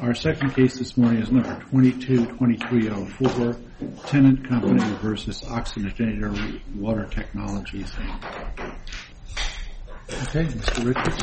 Our second case this morning is number 222304, Tennant Company versus Oxygenator Water Technologies, Inc. Okay, Mr. Richards.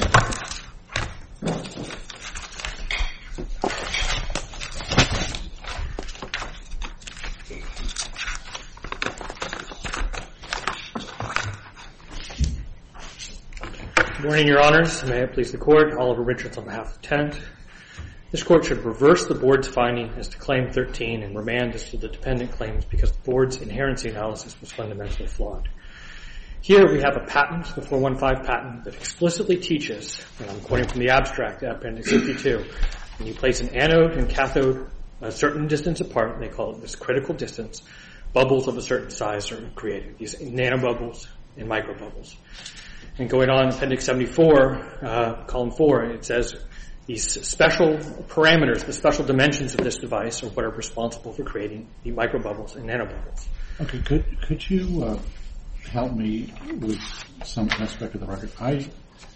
Good morning, Your Honors. May it please the Court. Oliver Richards on behalf of Tennant. This Court should reverse the Board's finding as to Claim 13 and remand as to the dependent claims because the Board's inherency analysis was fundamentally flawed. Here we have a patent, the 415 patent, that explicitly teaches, and I'm quoting from the abstract, Appendix 52, when you place an anode and cathode a certain distance apart, they call it this critical distance, bubbles of a certain size are created, these nanobubbles and microbubbles. And going on, Appendix 74, Column 4, it says these special parameters, the special dimensions of this device are what are responsible for creating the microbubbles and nanobubbles. Okay, could you help me with some aspect of the record? I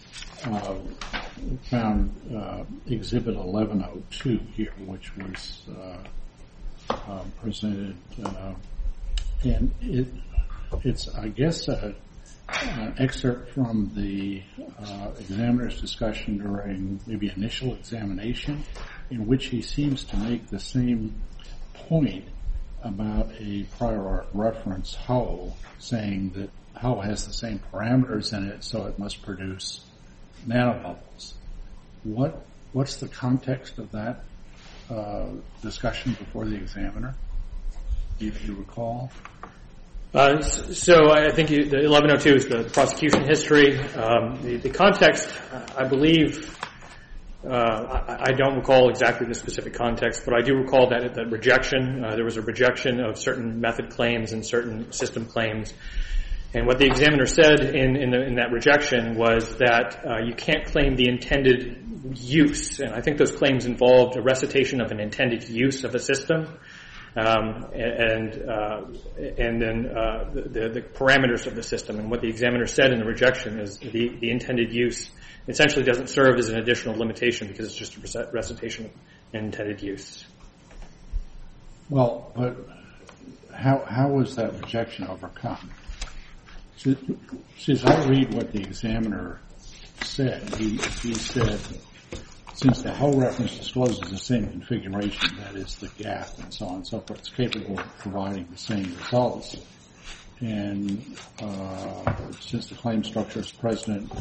found Exhibit 1102 here, which was presented, and it's, I guess, an excerpt from the examiner's discussion during maybe initial examination, in which he seems to make the same point about a prior art reference, Hull, saying that Hull has the same parameters in it, so it must produce nanobubbles. What's the context of that discussion before the examiner, if you recall? So I think the 1102 is the prosecution history. The context, I believe, I don't recall exactly the specific context, but I do recall that rejection. There was a rejection of certain method claims and certain system claims. And what the examiner said in that rejection was that you can't claim the intended use. And I think those claims involved a recitation of an intended use of a system. And then the parameters of the system. And what the examiner said in the rejection is the intended use essentially doesn't serve as an additional limitation because it's just a recitation of an intended use. Well, but how was that rejection overcome? As I read what the examiner said, he said, since the Hull reference discloses the same configuration, that is the gap and so on and so forth, it's capable of providing the same results. And since the claim structure is present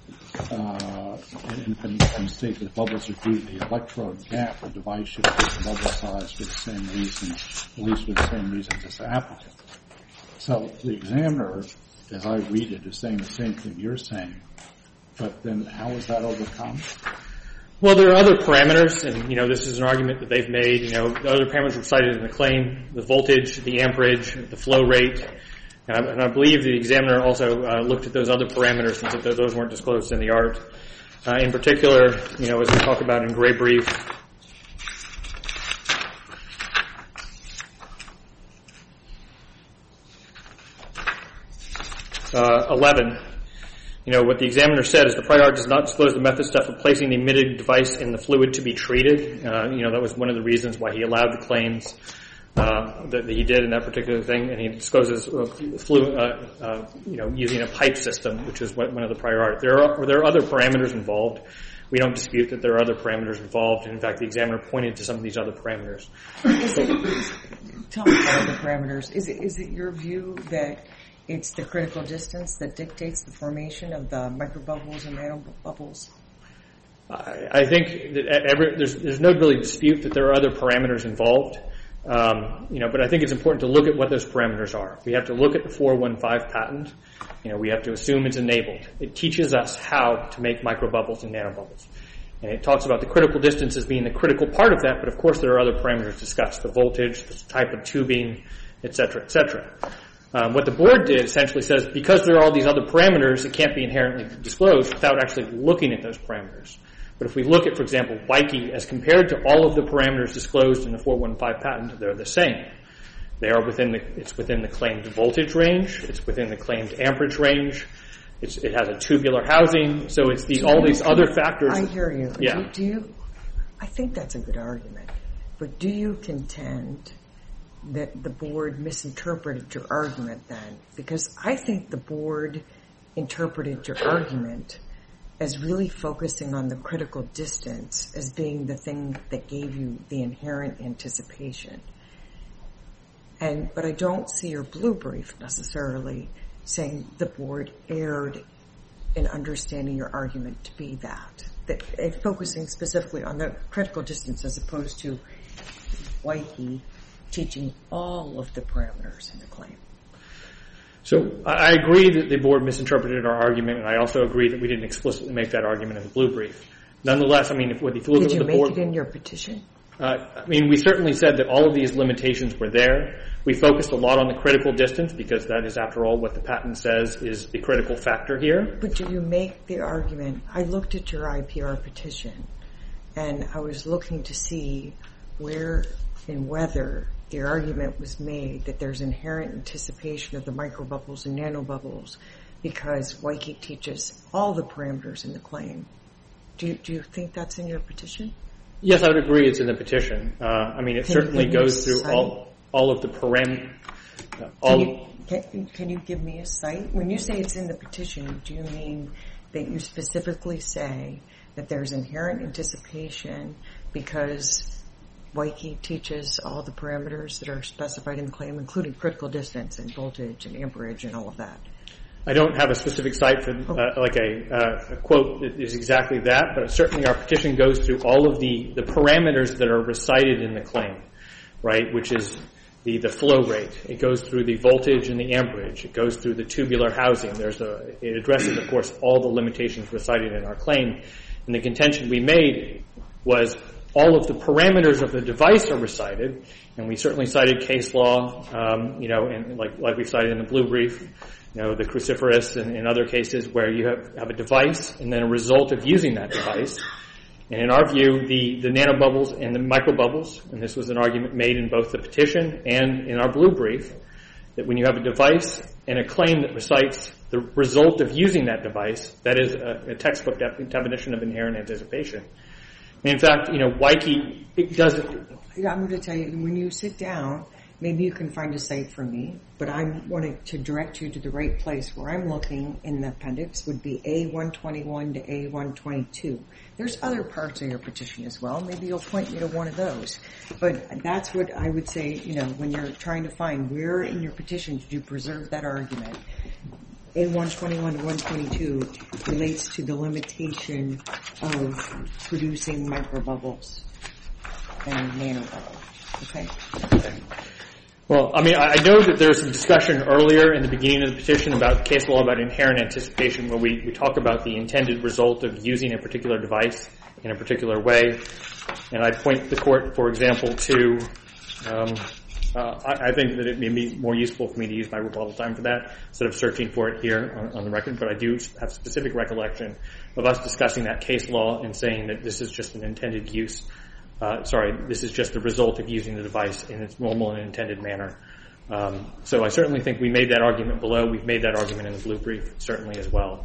and states that bubbles are due to the electrode gap, the device should take the bubble size for the same reason, at least for the same reason as the applicant. So the examiner, as I read it, is saying the same thing you're saying, but then how is that overcome? Well, there are other parameters, and, this is an argument that they've made. The other parameters were cited in the claim, the voltage, the amperage, the flow rate. And I believe the examiner also looked at those other parameters and said that those weren't disclosed in the art. In particular, as we talk about in gray brief, (11). What the examiner said is the prior art does not disclose the method step of placing the emitted device in the fluid to be treated. That was one of the reasons why he allowed the claims that he did in that particular thing, and he discloses fluid, using a pipe system, which is one of the prior art. There are other parameters involved. We don't dispute that there are other parameters involved. In fact, the examiner pointed to some of these other parameters. Tell me about the parameters. Is it your view that it's the critical distance that dictates the formation of the microbubbles and nanobubbles? I think that there's no really dispute that there are other parameters involved. But I think it's important to look at what those parameters are. We have to look at the 415 patent. We have to assume it's enabled. It teaches us how to make microbubbles and nanobubbles. And it talks about the critical distance as being the critical part of that, but of course there are other parameters discussed, the voltage, the type of tubing, et cetera, et cetera. What the board did essentially says because there are all these other parameters, it can't be inherently disclosed without actually looking at those parameters. But if we look at, for example, Weiche as compared to all of the parameters disclosed in the 415 patent, they're the same. They are it's within the claimed voltage range, it's within the claimed amperage range, it has a tubular housing, so it's all these other factors. I hear you. Yeah. Do I think that's a good argument. But do you contend that the board misinterpreted your argument then? Because I think the board interpreted your argument as really focusing on the critical distance as being the thing that gave you the inherent anticipation. But I don't see your blue brief necessarily saying the board erred in understanding your argument to be that focusing specifically on the critical distance as opposed to Weike teaching all of the parameters in the claim. So I agree that the board misinterpreted our argument, and I also agree that we didn't explicitly make that argument in the blue brief. Nonetheless, I mean, if you look at the board... Did you make it in your petition? I mean, we certainly said that all of these limitations were there. We focused a lot on the critical distance because that is, after all, what the patent says is the critical factor here. But do you make the argument... I looked at your IPR petition, and I was looking to see where and whether the argument was made that there's inherent anticipation of the microbubbles and nanobubbles because Weike teaches all the parameters in the claim. Do you think that's in your petition? Yes, I would agree it's in the petition. I mean, it certainly goes through all of the parameters. Can you give me a cite? When you say it's in the petition, do you mean that you specifically say that there's inherent anticipation because Weike teaches all the parameters that are specified in the claim, including critical distance and voltage and amperage and all of that? I don't have a specific site for a quote that is exactly that, but certainly our petition goes through all of the parameters that are recited in the claim, right, which is the flow rate. It goes through the voltage and the amperage. It goes through the tubular housing. It addresses, of course, all the limitations recited in our claim. And the contention we made was all of the parameters of the device are recited, and we certainly cited case law, and like we cited in the blue brief, the cruciferous and in other cases where you have a device and then a result of using that device. And in our view, the nanobubbles and the microbubbles, and this was an argument made in both the petition and in our blue brief, that when you have a device and a claim that recites the result of using that device, that is a textbook definition of inherent anticipation. And in fact, Weike, it doesn't... I'm going to tell you, when you sit down, maybe you can find a site for me, but I wanted to direct you to the right place. Where I'm looking in the appendix would be A121 to A122. There's other parts of your petition as well. Maybe you'll point me to one of those. But that's what I would say, when you're trying to find where in your petition did you preserve that argument. A121 to 122 relates to the limitation of producing microbubbles and nanobubbles. Okay? Well, I mean, I know that there's some discussion earlier in the beginning of the petition about case law about inherent anticipation where we talk about the intended result of using a particular device in a particular way. And I point the court, for example, to... I think that it may be more useful for me to use my rebuttal time for that instead of searching for it here on the record. But I do have specific recollection of us discussing that case law and saying that this is just an intended use. This is just the result of using the device in its normal and intended manner. So I certainly think we made that argument below. We've made that argument in the blue brief, certainly as well.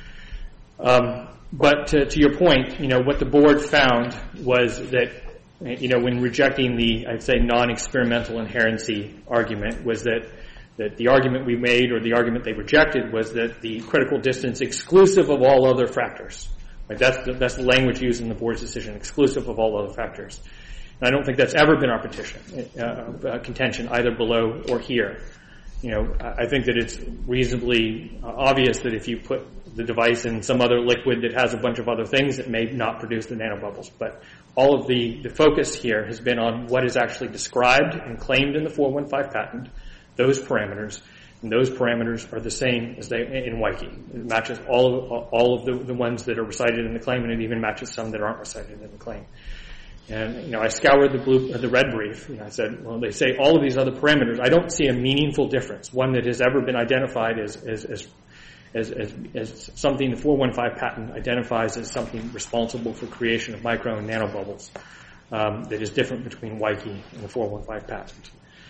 But to your point, what the board found was that, when rejecting the, I'd say, non-experimental inherency argument, was that the argument we made or the argument they rejected was that the critical distance exclusive of all other factors. Right? That's the language used in the board's decision, exclusive of all other factors. And I don't think that's ever been our contention, either below or here. I think that it's reasonably obvious that if you put the device in some other liquid that has a bunch of other things, it may not produce the nanobubbles. But all of the focus here has been on what is actually described and claimed in the 415 patent, those parameters, and those parameters are the same as they in Weike. It matches all of the ones that are recited in the claim, and it even matches some that aren't recited in the claim. And I scoured the red brief, and I said, well, they say all of these other parameters. I don't see a meaningful difference, one that has ever been identified as something the 415 patent identifies as something responsible for creation of micro and nanobubbles that is different between Weike and the 415 patent.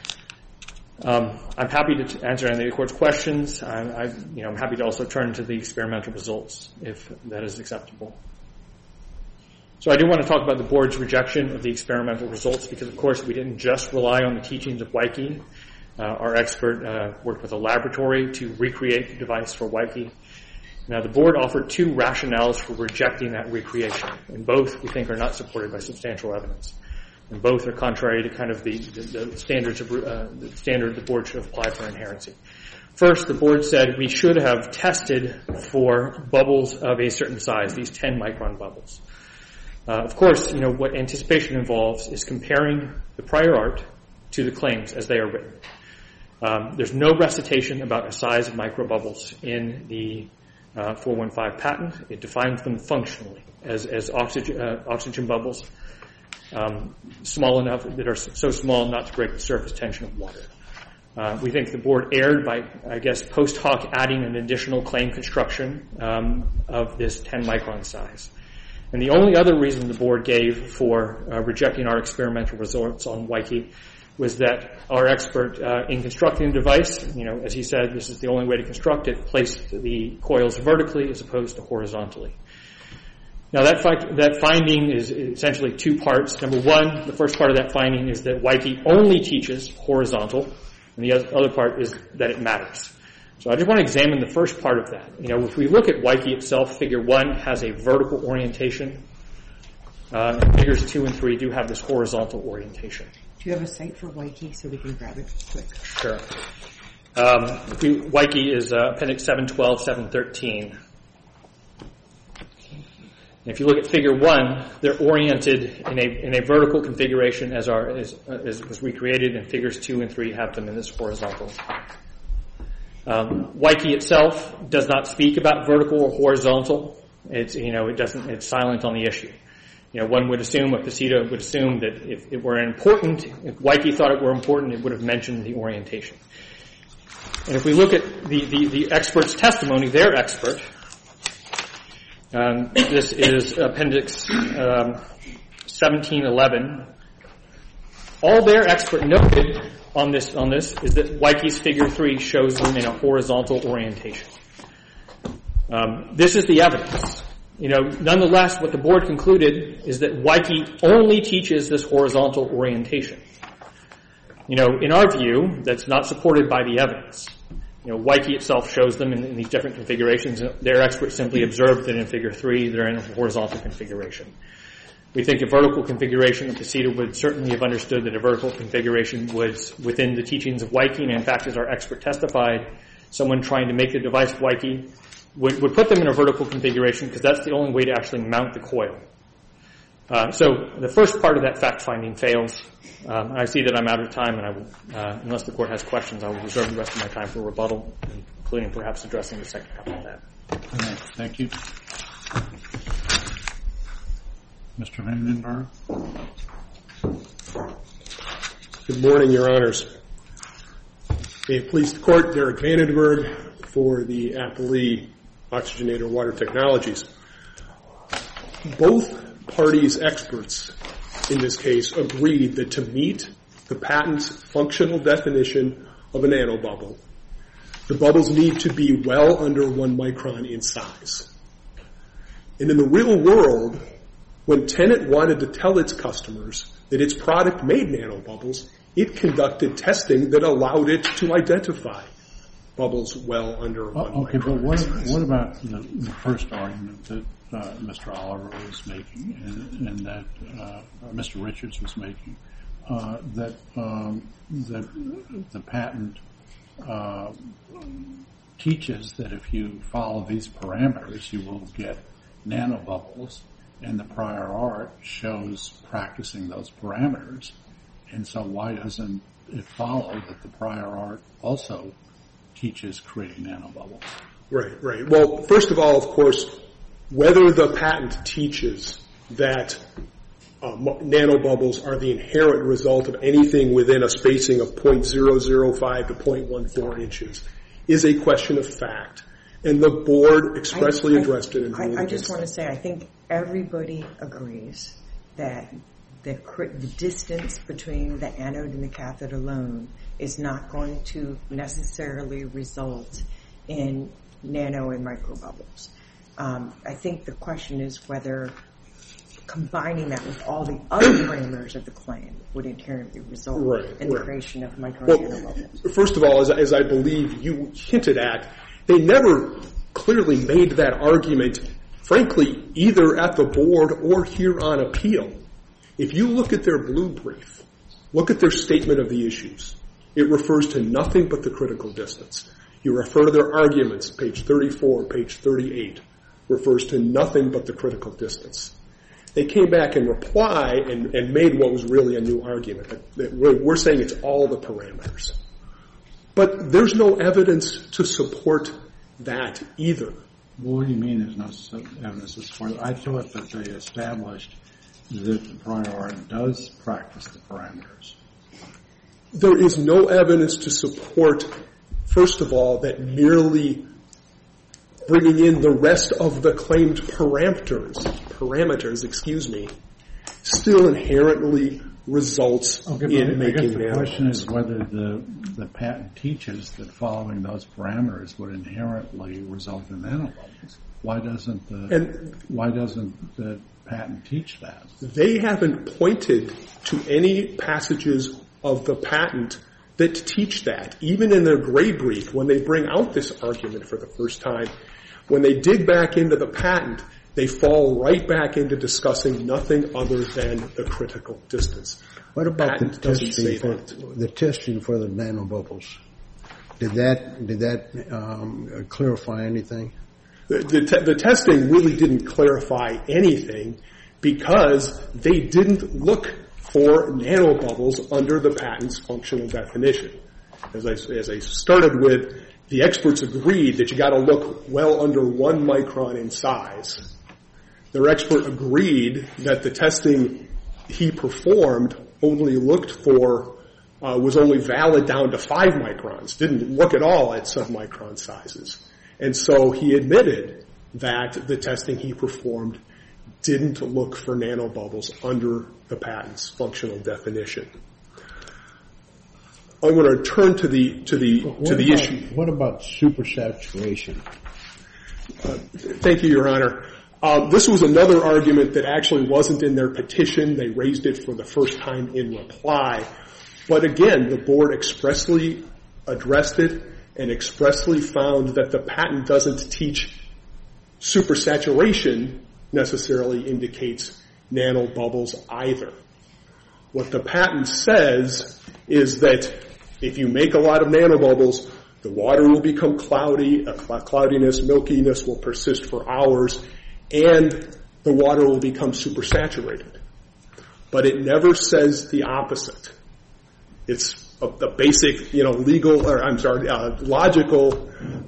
I'm happy to answer any of the court's questions. I'm happy to also turn to the experimental results if that is acceptable. So I do want to talk about the board's rejection of the experimental results because, of course, we didn't just rely on the teachings of Weike. Our expert worked with a laboratory to recreate the device for Weike. Now, the board offered two rationales for rejecting that recreation, and both we think are not supported by substantial evidence. And both are contrary to kind of the standards of the standard the board should have applied for inherency. First, the board said we should have tested for bubbles of a certain size, these 10-micron bubbles. Of course, what anticipation involves is comparing the prior art to the claims as they are written. There's no recitation about a size of microbubbles in the 415 patent. It defines them functionally as oxygen bubbles, small enough that are so small not to break the surface tension of water. We think the board erred by, post hoc adding an additional claim construction of this 10-micron size. And the only other reason the board gave for rejecting our experimental results on Weike was that our expert, in constructing the device, as he said, this is the only way to construct it, placed the coils vertically as opposed to horizontally. Now that finding is essentially two parts. Number one, the first part of that finding is that Weike only teaches horizontal, and the other part is that it matters. So I just want to examine the first part of that. If we look at Weike itself, Figure 1 has a vertical orientation. And Figures 2 and 3 do have this horizontal orientation. Do you have a site for Weike so we can grab it quick? Sure. Weike is Appendix 712, 713. And if you look at Figure 1, they're oriented in a vertical configuration as was recreated, and Figures 2 and 3 have them in this horizontal. Weike itself does not speak about vertical or horizontal. It's silent on the issue. One would assume, a Pasita would assume that if it were important, if Weike thought it were important, it would have mentioned the orientation. And if we look at the expert's testimony, their expert, this is Appendix 1711. All their expert noted on this is that Weike's Figure 3 shows them in a horizontal orientation. This is the evidence. Nonetheless, what the board concluded is that Weike only teaches this horizontal orientation. In our view, that's not supported by the evidence. Weike itself shows them in these different configurations. Their experts simply observed that in Figure 3, they're in a horizontal configuration. We think a vertical configuration, the Pasita would certainly have understood that a vertical configuration was within the teachings of Weike, and in fact, as our expert testified, someone trying to make the device Weike would put them in a vertical configuration because that's the only way to actually mount the coil. So the first part of that fact-finding fails. I see that I'm out of time, and I will, unless the court has questions, I will reserve the rest of my time for rebuttal, including perhaps addressing the second half of that. Right, thank you. Mr. Vandenberg. Good morning, Your Honors. May it please the Court, Derek Vandenberg for the Applee Oxygenator Water Technologies. Both parties' experts in this case agreed that to meet the patent's functional definition of a nanobubble, the bubbles need to be well under 1 micron in size. And in the real world, when Tenet wanted to tell its customers that its product made nanobubbles, it conducted testing that allowed it to identify bubbles well under 1 micron. Okay, but what about the first argument that Mr. Oliver was making and that Mr. Richards was making, that the patent teaches that if you follow these parameters, you will get nanobubbles, and the prior art shows practicing those parameters. And so why doesn't it follow that the prior art also teaches creating nanobubbles? Right. Well, first of all, of course, whether the patent teaches that nanobubbles are the inherent result of anything within a spacing of 0.005 to 0.14 inches is a question of fact. And the board expressly addressed it. I just want to say, I think everybody agrees that the distance between the anode and the cathode alone is not going to necessarily result in nano and microbubbles. I think the question is whether combining that with all the other parameters of the claim would inherently result in the creation of micro-nanobubbles. First of all, as I believe you hinted at, they never clearly made that argument, frankly, either at the board or here on appeal. If you look at their blue brief, look at their statement of the issues, it refers to nothing but the critical distance. You refer to their arguments, page 34, page 38, refers to nothing but the critical distance. They came back in reply and made what was really a new argument. That we're saying it's all the parameters. But there's no evidence to support that either. What do you mean there's no evidence to support it? I thought that they established that the prior art does practice the parameters. There is no evidence to support, first of all, that merely bringing in the rest of the claimed parameters, still inherently results in making the question is whether the patent teaches that following those parameters would inherently result in nanobubbles. Why doesn't the patent teach that? They haven't pointed to any passages of the patent that teach that. Even in their gray brief, when they bring out this argument for the first time, when they dig back into the patent, they fall right back into discussing nothing other than the critical distance. What about the testing for the nanobubbles? Did that clarify anything? The testing really didn't clarify anything because they didn't look for nanobubbles under the patent's functional definition. As I started with, the experts agreed that you got to look well under 1 micron in size. Their expert agreed that the testing he performed only looked for, was only valid down to 5 microns, didn't look at all at submicron sizes. And so he admitted that the testing he performed didn't look for nanobubbles under the patent's functional definition. I'm going to turn to the issue. What about supersaturation? Thank you, Your Honor. This was another argument that actually wasn't in their petition. They raised it for the first time in reply. But again, the board expressly addressed it and expressly found that the patent doesn't teach supersaturation necessarily indicates nanobubbles either. What the patent says is that if you make a lot of nanobubbles, the water will become cloudy, cloudiness, milkiness will persist for hours, and the water will become supersaturated. But it never says the opposite. It's a basic, logical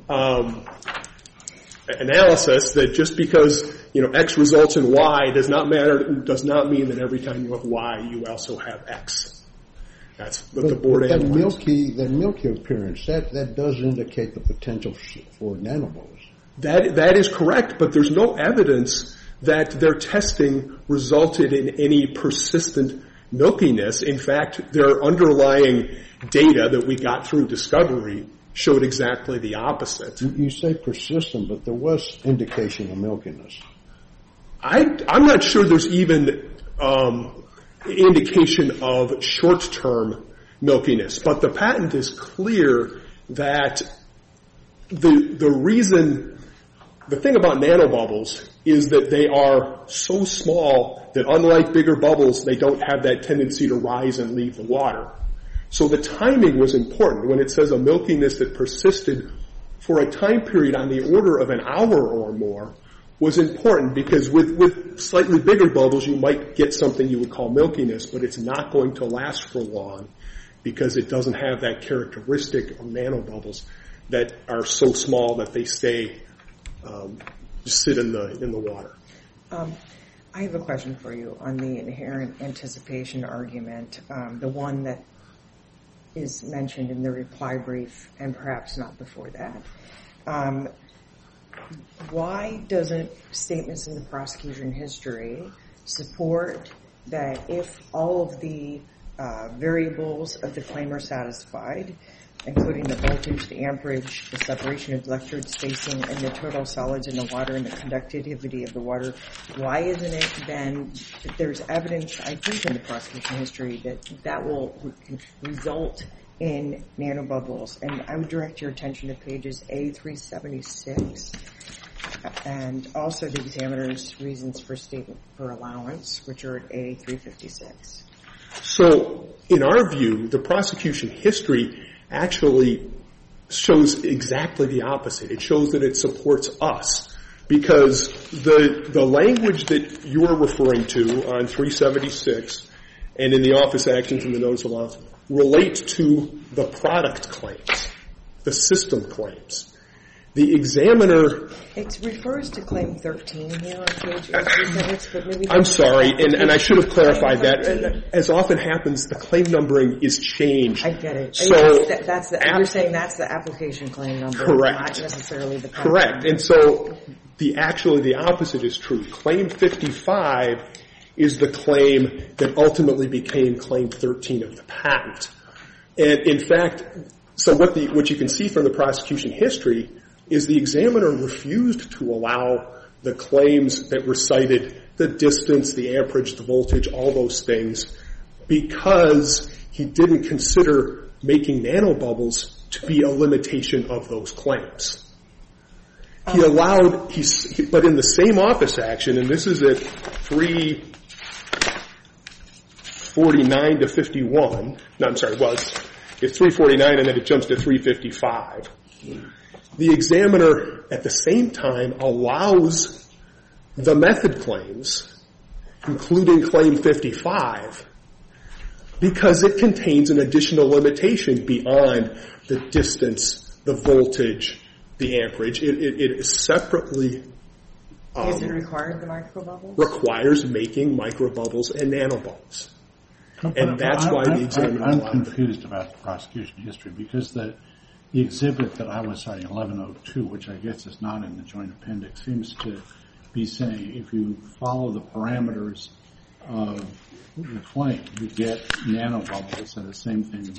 analysis that just because, X results in Y does not mean that every time you have Y, you also have X. That's what the board analyzed. That milky appearance, that does indicate the potential for nanobubbles. That is correct, but there's no evidence that their testing resulted in any persistent milkiness. In fact, their underlying data that we got through discovery showed exactly the opposite. You say persistent, but there was indication of milkiness. I'm not sure there's even indication of short-term milkiness, but the patent is clear that the thing about nanobubbles is that they are so small that unlike bigger bubbles, they don't have that tendency to rise and leave the water. So the timing was important. When it says a milkiness that persisted for a time period on the order of an hour or more was important because with slightly bigger bubbles, you might get something you would call milkiness, but it's not going to last for long because it doesn't have that characteristic of nanobubbles that are so small that they stay, just sit in the water. I have a question for you on the inherent anticipation argument, the one that is mentioned in the reply brief and perhaps not before that. Why doesn't statements in the prosecution history support that if all of the variables of the claim are satisfied, including the voltage, the amperage, the separation of electrode spacing, and the total solids in the water and the conductivity of the water. Why isn't it then that there's evidence, I think, in the prosecution history that will result in nanobubbles? And I would direct your attention to pages A376 and also the examiner's reasons for statement for allowance, which are at A356. So, in our view, the prosecution history actually shows exactly the opposite. It shows that it supports us, because the language that you are referring to on 376 and in the office actions and the notice of allowance relate to the product claims, the system claims. The examiner... It refers to Claim 13 here on page 836, but maybe... I'm sorry, and I should have clarified that. As often happens, the claim numbering is changed. I get it. So you're saying that's the application claim number, correct. Not necessarily the... Correct. And so actually the opposite is true. Claim 55 is the claim that ultimately became Claim 13 of the patent. And in fact, so what you can see from the prosecution history is the examiner refused to allow the claims that recited the distance, the amperage, the voltage, all those things, because he didn't consider making nanobubbles to be a limitation of those claims. He allowed, but in the same office action, and this is at 349 to 51, no, I'm sorry, it's 349 and then it jumps to 355. The examiner, at the same time, allows the method claims, including Claim 55, because it contains an additional limitation beyond the distance, the voltage, the amperage. It is separately... Does it require the microbubbles? Requires making microbubbles and nanobubbles. And that's why the examiner allowed I'm confused about the prosecution history, because the exhibit that I was citing, 1102, which I guess is not in the joint appendix, seems to be saying if you follow the parameters of the claim, you get nanobubbles, and the same thing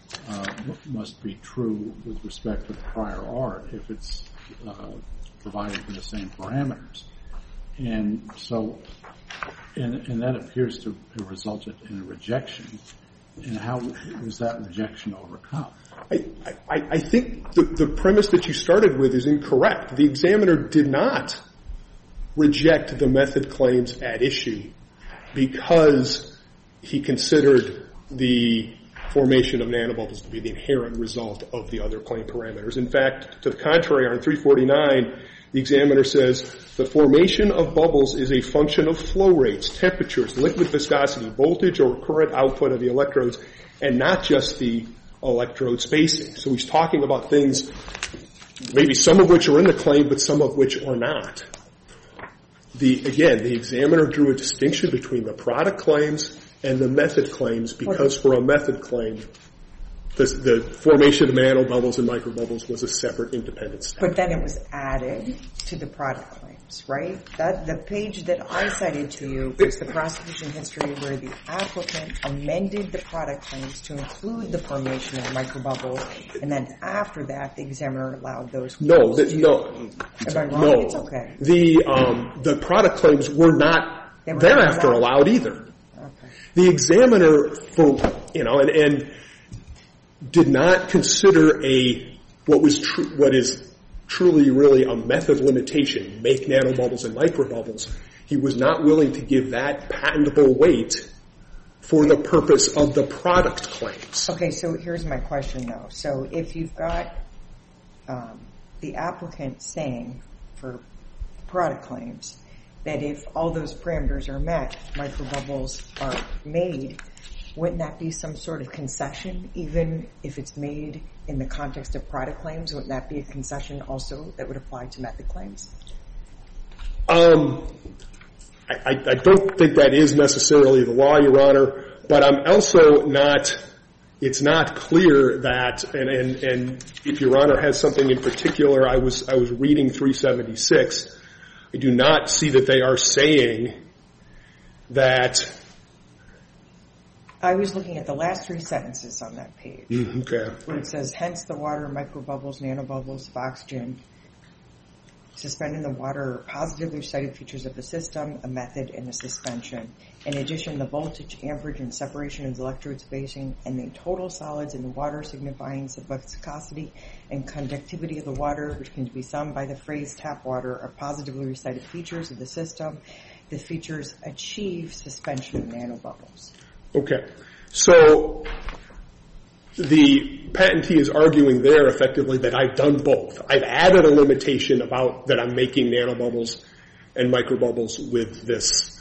must be true with respect to the prior art if it's provided for the same parameters. And so, and that appears to have resulted in a rejection. And how was that rejection overcome? I think the premise that you started with is incorrect. The examiner did not reject the method claims at issue because he considered the formation of nanobubbles to be the inherent result of the other claim parameters. In fact, to the contrary, on 349, the examiner says the formation of bubbles is a function of flow rates, temperatures, liquid viscosity, voltage, or current output of the electrodes, and not just the electrode spacing. So he's talking about things, maybe some of which are in the claim, but some of which are not. The examiner drew a distinction between the product claims and the method claims because for a method claim, the formation of nanobubbles and microbubbles was a separate independent step. But then it was added to the product claims, right? The page that I cited to you was the prosecution history where the applicant amended the product claims to include the formation of microbubbles, and then after that, the examiner allowed those. No. Am I wrong? No. It's okay. The product claims were not thereafter allowed either. Okay. The examiner, and did not consider what is truly really a method limitation, make nanobubbles and microbubbles. He was not willing to give that patentable weight for the purpose of the product claims. Okay, so here's my question though. So if you've got the applicant saying for product claims that if all those parameters are met, microbubbles are made, wouldn't that be some sort of concession, even if it's made in the context of product claims? Wouldn't that be a concession also that would apply to method claims? I don't think that is necessarily the law, Your Honor, but I'm also not, it's not clear that, and if Your Honor has something in particular, I was reading 376, I do not see that they are saying that I was looking at the last three sentences on that page, Okay. where it says, hence the water, microbubbles, nanobubbles of oxygen, suspended in the water are positively recited features of the system, a method, and a suspension. In addition, the voltage, amperage, and separation of the electrode spacing, and the total solids in the water signifying the viscosity and conductivity of the water, which can be summed by the phrase tap water, are positively recited features of the system. The features achieve suspension of nanobubbles. Okay. So the patentee is arguing there effectively that I've done both. I've added a limitation about that I'm making nanobubbles and microbubbles with this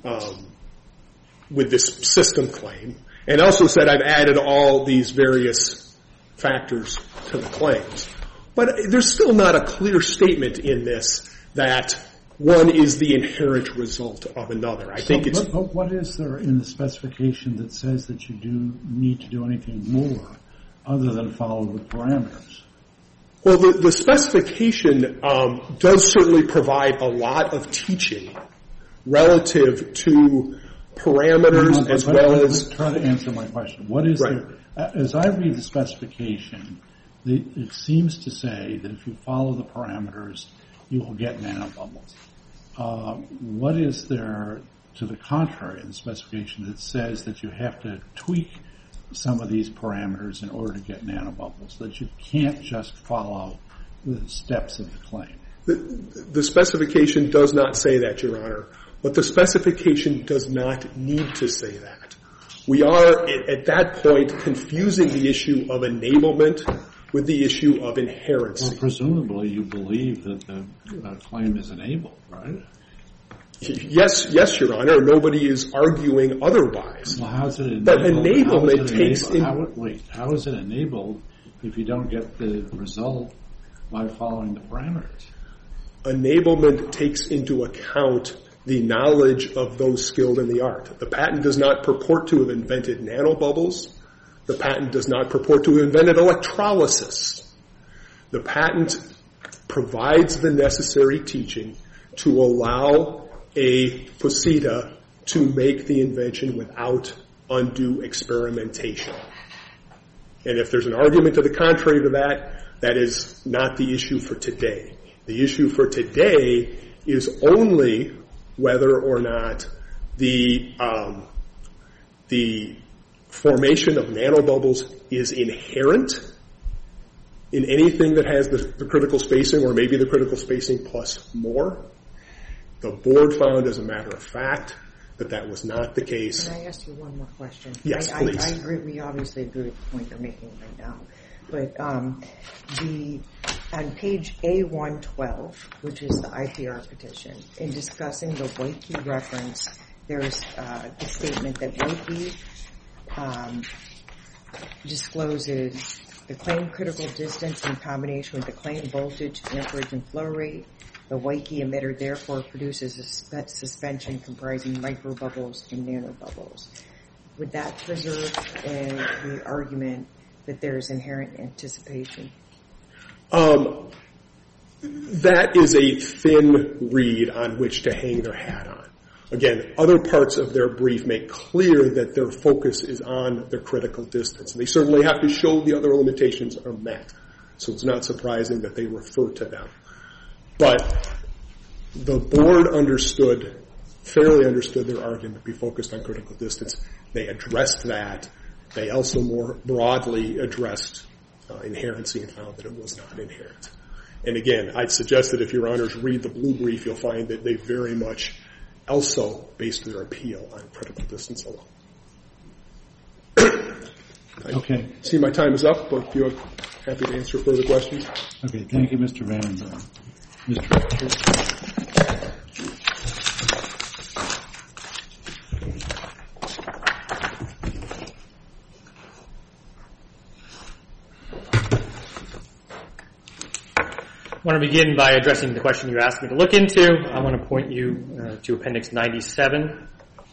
system claim, and also said I've added all these various factors to the claims. But there's still not a clear statement in this that one is the inherent result of another. I think it's... But what is there in the specification that says that you do need to do anything more other than follow the parameters? Well, the specification does certainly provide a lot of teaching relative to parameters as well as... Try to answer my question. What is Right. there? As I read the specification, it seems to say that if you follow the parameters, you will get nanobubbles. What is there to the contrary in the specification that says that you have to tweak some of these parameters in order to get nanobubbles, that you can't just follow the steps of the claim? The specification does not say that, Your Honor, but the specification does not need to say that. We are, at that point, confusing the issue of enablement with the issue of inherency. Well, presumably you believe that the claim is enabled, right? Yes, Your Honor. Nobody is arguing otherwise. Well, how is it enabled? But enablement takes in... How is it enabled if you don't get the result by following the parameters? Enablement takes into account the knowledge of those skilled in the art. The patent does not purport to have invented nanobubbles. The patent does not purport to have invented electrolysis. The patent provides the necessary teaching to allow a posita to make the invention without undue experimentation. And if there's an argument to the contrary to that, that is not the issue for today. The issue for today is only whether or not the formation of nanobubbles is inherent in anything that has the critical spacing, or maybe the critical spacing plus more. The board found, as a matter of fact, that was not the case. Can I ask you one more question? Yes, please. I agree. We obviously agree with the point you're making right now. But on page A112, which is the IPR petition, in discussing the Whitekey reference, there's the statement that Whitekey discloses the claimed critical distance in combination with the claimed voltage, amperage, and flow rate. The Whitekey emitter therefore produces a suspension comprising microbubbles and nanobubbles. Would that preserve the argument that there's inherent anticipation? That is a thin reed on which to hang their hat on. Again, other parts of their brief make clear that their focus is on the critical distance. And they certainly have to show the other limitations are met. So it's not surprising that they refer to them. But the board fairly understood their argument to be focused on critical distance. They addressed that. They also more broadly addressed inherency and found that it was not inherent. And again, I'd suggest that if your honors read the blue brief, you'll find that they very much also based their appeal on critical distance alone. Okay. I see my time is up, but you're happy to answer further questions. Okay, thank you, Mr. Van Buren. Mr. Richards. I want to begin by addressing the question you asked me to look into. I want to point you to Appendix 97.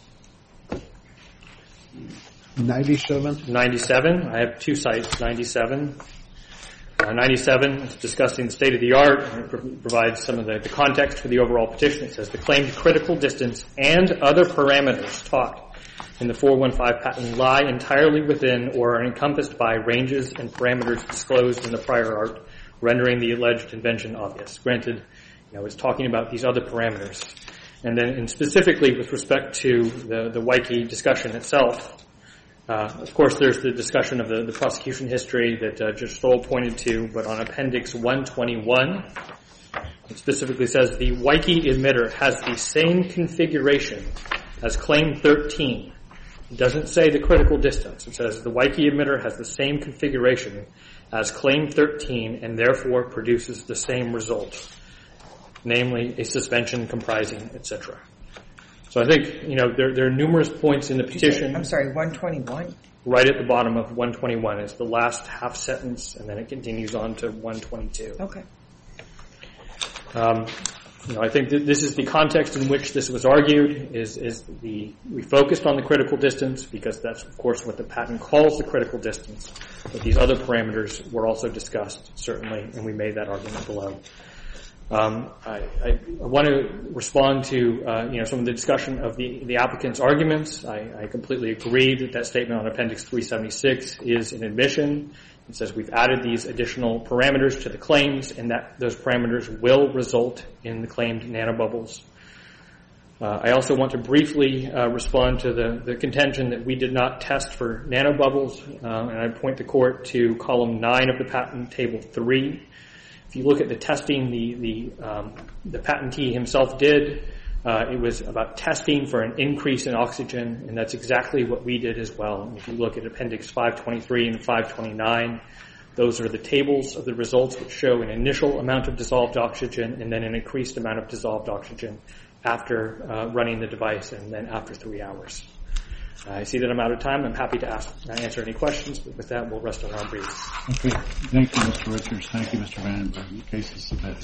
97? 97. I have two sites, 97. 97 is discussing the state of the art, and it provides some of the context for the overall petition. It says the claimed critical distance and other parameters taught in the 415 patent lie entirely within or are encompassed by ranges and parameters disclosed in the prior art, rendering the alleged invention obvious. Granted, it's talking about these other parameters. And then, and specifically with respect to the Weike discussion itself, of course, there's the discussion of the prosecution history that Judge Stoll pointed to, but on Appendix 121, it specifically says the Weike emitter has the same configuration as Claim 13. It doesn't say the critical distance. It says the Weike emitter has the same configuration as Claim 13 and therefore produces the same result, namely a suspension comprising, etc. So I think, there are numerous points in the petition. I'm sorry, 121? Right at the bottom of 121 is the last half sentence, and then it continues on to 122. Okay. I think that this is the context in which this was argued, we focused on the critical distance because that's, of course, what the patent calls the critical distance. But these other parameters were also discussed, certainly, and we made that argument below. I want to respond to some of the discussion of the applicant's arguments. I completely agree that statement on Appendix 376 is an admission. It says we've added these additional parameters to the claims, and that those parameters will result in the claimed nanobubbles. I also want to briefly respond to the contention that we did not test for nanobubbles, and I point the court to column 9 of the patent, table 3. If you look at the testing the patentee himself did, it was about testing for an increase in oxygen, and that's exactly what we did as well. If you look at Appendix 523 and 529, those are the tables of the results which show an initial amount of dissolved oxygen and then an increased amount of dissolved oxygen after running the device and then after 3 hours. I see that I'm out of time. I'm happy to answer any questions, but with that, we'll rest on our briefs. Okay. Thank you, Mr. Richards. Thank you, Mr. Vandenberg. The case is submitted.